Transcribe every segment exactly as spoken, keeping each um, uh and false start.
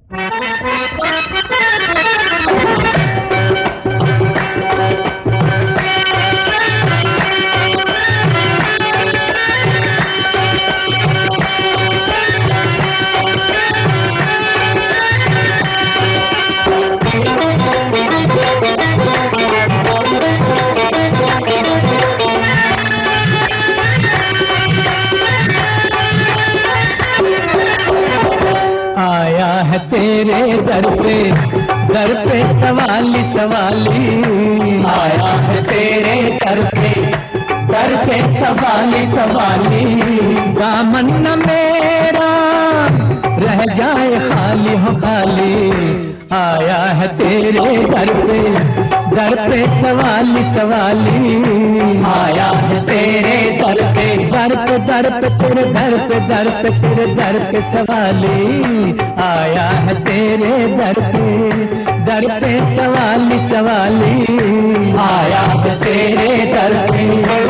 तेरे दर पे दर पे सवाली सवाली आया है तेरे दर पे दर पे सवाली सवाली। दामन न मेरा रह जाए खाली हो खाली, आया है तेरे दर पे दर पे सवाली सवाली। आया है तेरे दर पे दर पे दर पे तेरे दर पे दर पे तेरे दर पे सवाली। आया है तेरे दर पे दर पे सवाली सवाली। आया है तेरे दर पे।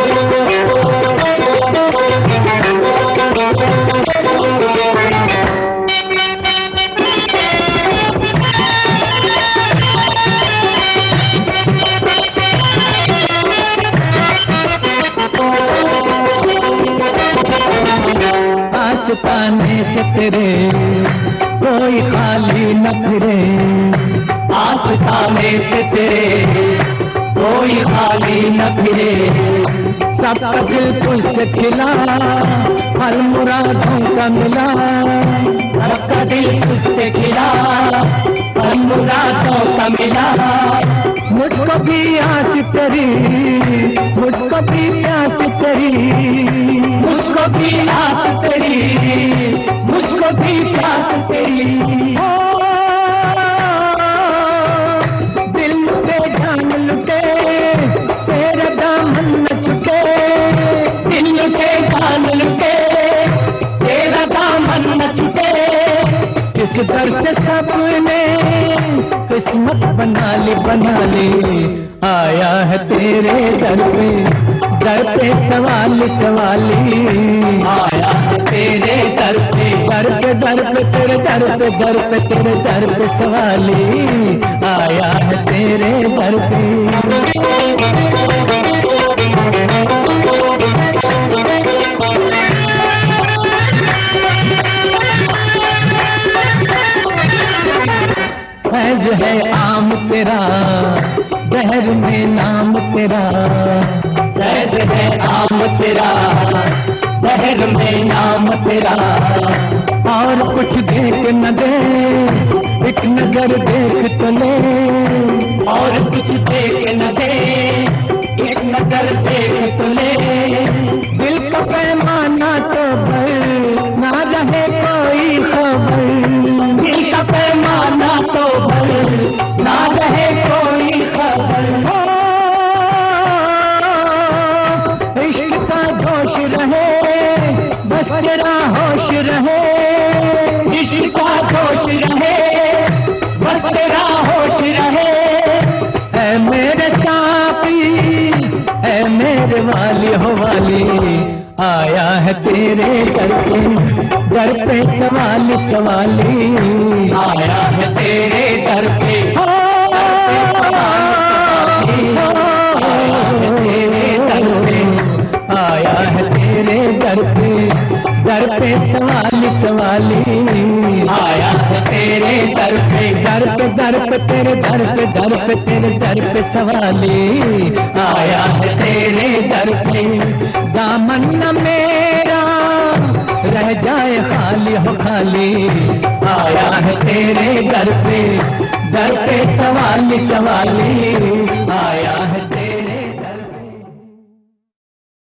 आस्ताने से तेरे कोई खाली न फिरे, आस्ताने से तेरे कोई खाली न फिरे। सबका दिल तुझसे खिला हर मुरादों का मिला, सबका दिल तुझसे खिला हर मुरादों का मिला। मुझको भी आस तेरी मुझको भी प्यास तेरी, मुझको भी आस तेरी मुझको भी प्यास तेरी। ओ दिल पे जान लुटे तेरे दामन न छूटे, दिल पे जान लुटे तेरा दामन न छूटे। इस दर से सबने किस्मत बना ली बना ली। आया है तेरे दर पे दर पे सवाली सवाली। आया है तेरे दर पे दर पे दर पे तेरे दर पे दर पे तेरे दर पे सवाली। आया है तेरे दर पे। फैज़ है आम तेरा बहर में नाम तेरा, फैज़ है आम तेरा बहर में नाम तेरा। और कुछ देख न दे एक नजर देख तो ले, और कुछ देख न दे एक नजर देख तो ले। दिल का पैमाना तो भर ना रहे कोई खबर, दिल का पैमाना तो भर ना रहे कोई खबर। इश्क का जोश रहे बस तेरा होश रहे, इश्क का जोश रहे बस तेरा होश रहे। ऐ मेरे साथी ऐ मेरे वाली हो वाली, आया है तेरे दर पे दर पे सवाली सवाली। आया है तेरे दर पे आया है तेरे दर पे दर पे सवाली सवाली। आया है तेरे दर पे दर पे दर पे तेरे दर पे दर पे तेरे दर पे सवाली। आया है तेरे दर पे दामन न मेरा रह जाए खाली हो खाली। आया है तेरे दर पे दर पे सवाली सवाली।